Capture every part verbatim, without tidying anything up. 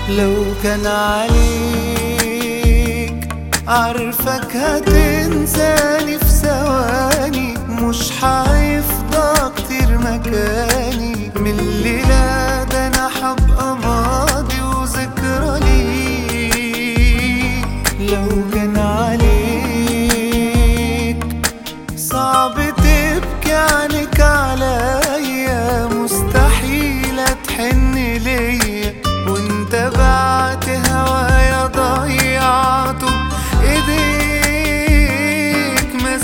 لو كان عليك عارفك هتنساني في ثواني، مش هيفضى كتير مكاني من الليلة ده، انا هبقى ماضي وذكرى ليك. لو كان عليك صعب تبكي عنك عليا، مستحيل تحن ليا وانت بعت هوايا ضيعته بايديك. ما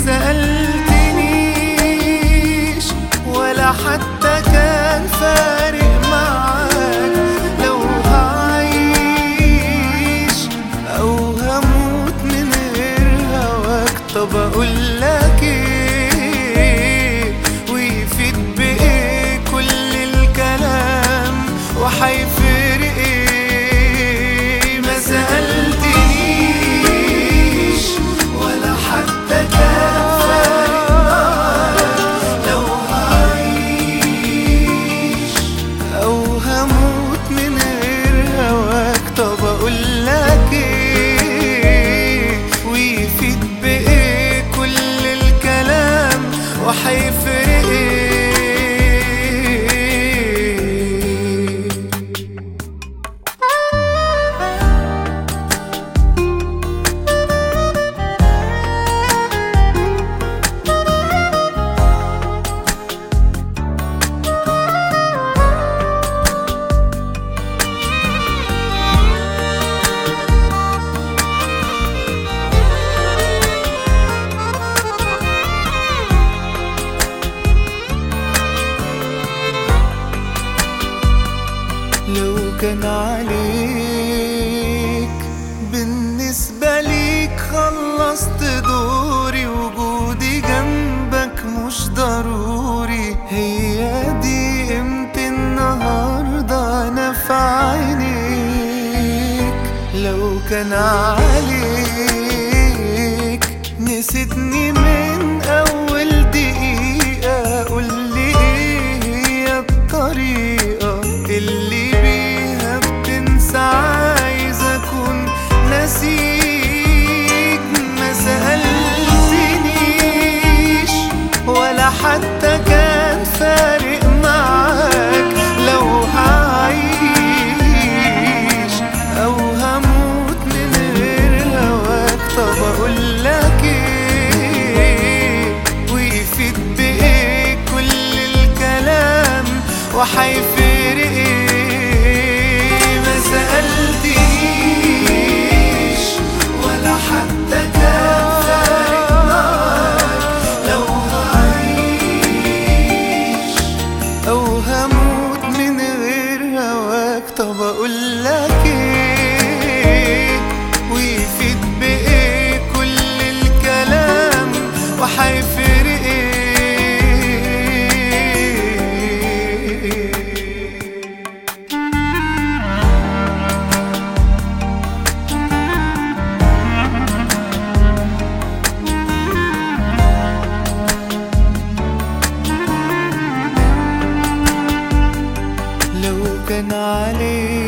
سألتنيش ولا حتى كان فارق معاك لو هعيش او هموت من غير هواك. طب اقولك ايه ويفيد بايه كل الكلام وحيفرق ايه؟ ما سألتنيش ولا حتى كان فارق معاك لو هعيش او هموت من غير هواك. طب اقولك ايه ويفيد بايه كل الكلام وحيفرق ايه؟ لو كان عليك بالنسبة ليك خلصت دوري، وجودي جنبك مش ضروري. هي دي قيمة النهاردة أنا في عينيك. لو كان عليك نسيتني من أول دقيقة، قولي إيه هي الطريقة اللي بيها بتنسى عايز اكون ناسيك. ما سألتنيش ولا حتى كان فارق معاك لو هعيش او هموت من غير هواك. طب اقولك ايه ويفيد بايه كل الكلام وحيفرق ايه؟ ما سألتنيش ولا حتى كان فارق معاك لو هعيش او هموت من غير هواك. طب اقولك ايه ويفيد بايه كل الكلام وحيفرق ايه؟ لو كان عليك